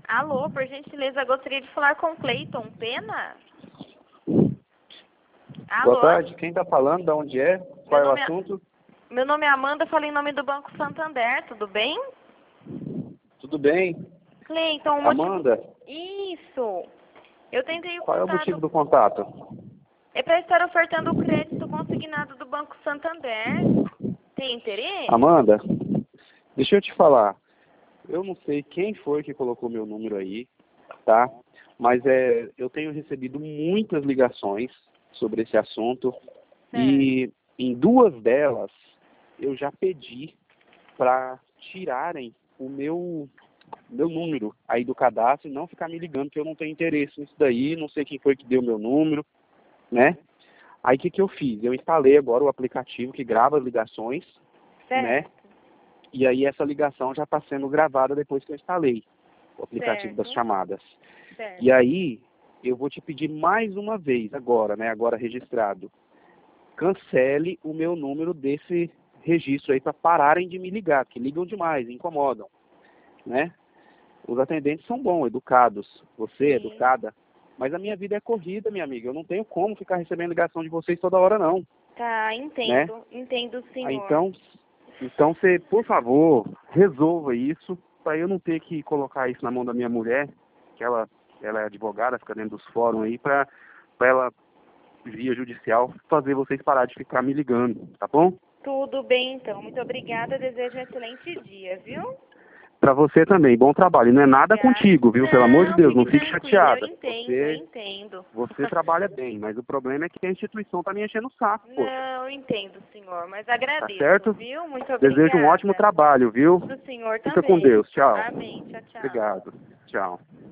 Alô, por gentileza, gostaria de falar com Cleiton Pena? Alô? Boa tarde, quem está falando? De onde é? Qual é o assunto? Meu nome é Amanda, falo em nome do Banco Santander, tudo bem? Tudo bem? Cleiton, o motivo... Amanda? Isso! Eu tentei o Qual é o contato... motivo do contato? É para estar ofertando o crédito consignado do Banco Santander. Tem interesse? Amanda, deixa eu te falar. Eu não sei quem foi que colocou meu número aí, tá? Mas eu tenho recebido muitas ligações sobre esse assunto. E em duas delas eu já pedi para tirarem o meu número aí do cadastro e não ficar me ligando, que eu não tenho interesse nisso daí, não sei quem foi que deu meu número, né? Aí o que eu fiz? Eu instalei agora o aplicativo que grava as ligações, né? E aí essa ligação já está sendo gravada depois que eu instalei o aplicativo das chamadas. E aí eu vou te pedir mais uma vez agora, né? Agora registrado. Cancele o meu número desse registro aí para pararem de me ligar, que ligam demais, incomodam, né? Os atendentes são bons, educados, você é educada, mas a minha vida é corrida, minha amiga, eu não tenho como ficar recebendo ligação de vocês toda hora, não. Tá, entendo, né? Entendo, senhor. Então você, por favor, resolva isso, para eu não ter que colocar isso na mão da minha mulher, que ela é advogada, fica dentro dos fóruns aí, para ela, via judicial, fazer vocês parar de ficar me ligando, tá bom? Tudo bem, então. Muito obrigada. Desejo um excelente dia, viu? Para você também, bom trabalho. Não é nada contigo, viu? Pelo amor de Deus, não fique chateada. Eu entendo. Você trabalha bem, mas o problema é que a instituição tá me enchendo o saco, poxa. Não, eu entendo, senhor, mas agradeço, Tá certo? viu? Muito obrigada. Desejo um ótimo trabalho, viu? Pro senhor Fica também. com Deus. Tchau. Amém. Tchau, tchau. Obrigado. Tchau.